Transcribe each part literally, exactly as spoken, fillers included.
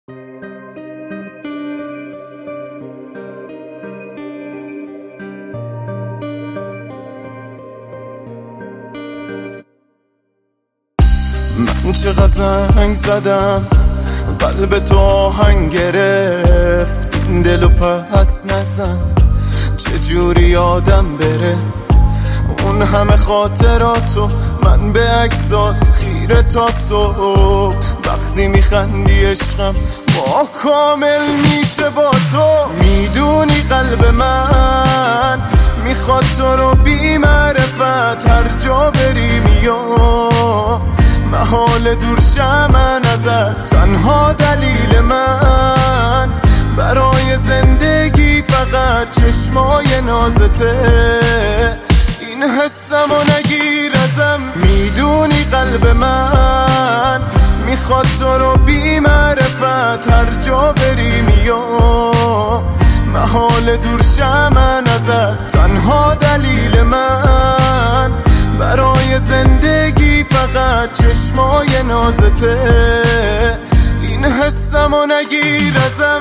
من چقدر زنگ زدم قلب تو آهنگ گرفت، دلو پس نزن چجوری یادم بره. اون همه خاطراتو من به عکسات خیره تا صبح. وقتی میخندی عشقم با کامل میشه با تو. میدونی قلب من میخواد تو رو بی معرفت هر جا بری میام. محال دور شم ازت، تنها دلیل من برای زندگی فقط چشمای نازته. این حسم و نگیر ازم، میدونی قلب من میخواد تو رو بی معرفت هر جا بری میام. محال دور شم ازت، تنها دلیل من برای زندگی فقط چشمای نازته. این حسم و نگیر ازم.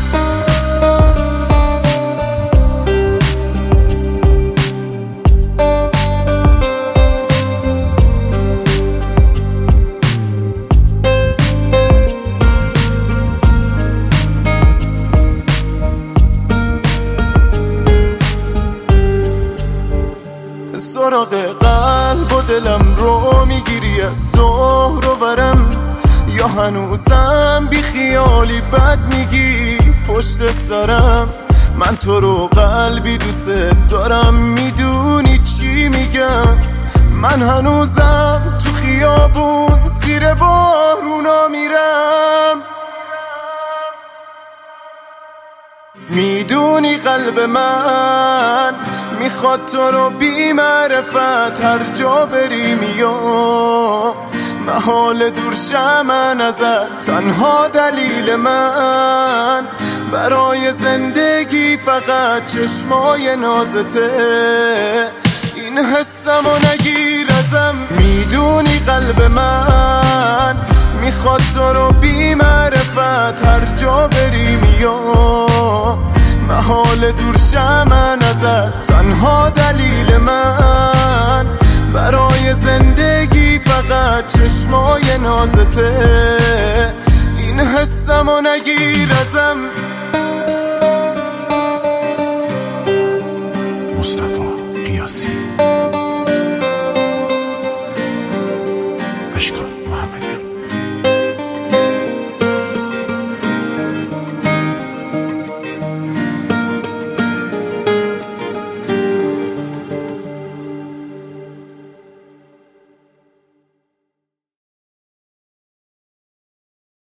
سراغ قلب و دلم رو میگیری از دور و برم، یا هنوزم بی خیالی بد میگی پشت سرم. من تو رو قلبی دوست دارم، میدونی چی میگم. من هنوزم تو خیابون زیر بارونا میرم. میدونی قلب من میخواد تو رو بی معرفت هر جا بری میام. محال دور شم ازت، تنها دلیل من برای زندگی فقط چشمای نازته. این حسم و نگیر ازم، میدونی قلب من میخواد تو رو بی معرفت هر جا بری میام. محال دور شم ازت، تنها دلیل من برای زندگی فقط چشمای نازته. این حسم و نگیر ازم.